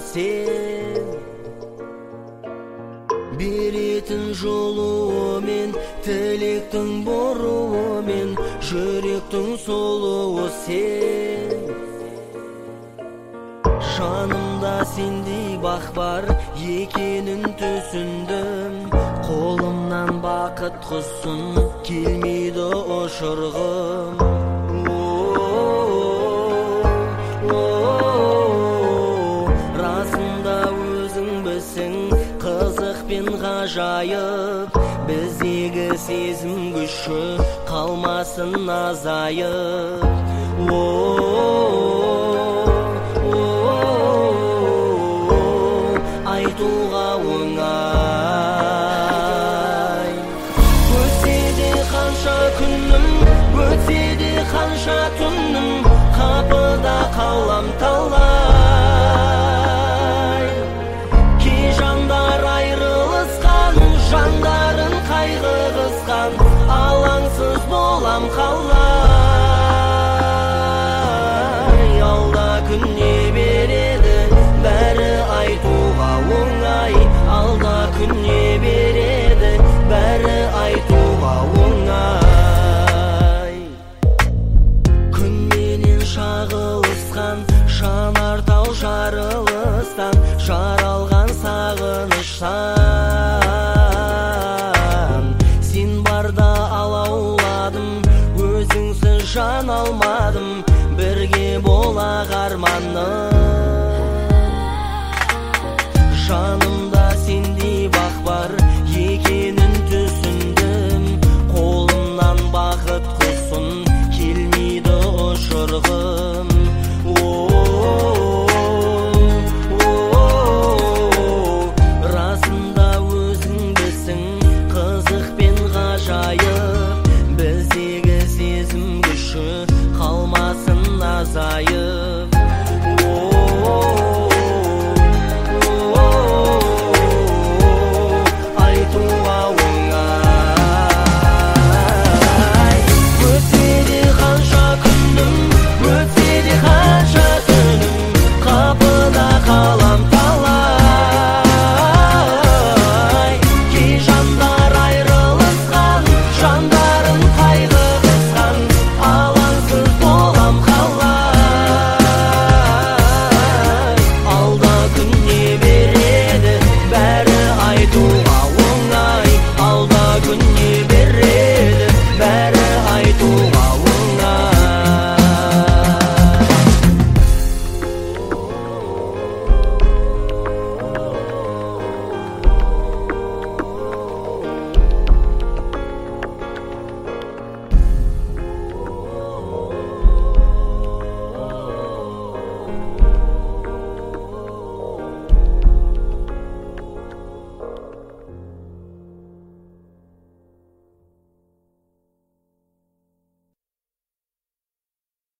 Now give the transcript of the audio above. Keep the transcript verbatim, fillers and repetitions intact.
сен. Беретін жолуы мен, тілектің боруы мен, жүректің солуы сен. Жанымда сендей бақ бар екенін түсіндім. Қолымнан бақыт құсын келмейді ұшырғым. Расында өзің білсің, қызық пен ғажайып, біздегі сезім күші қалмасын азайып. Айтуға оңай. Өтсе де қанша күнім, өтсе де қанша түнім, қапыда қалам талай. Кей жандар айрылысқан, жандарын қайғы қысқан, алаңсыз болам қалай.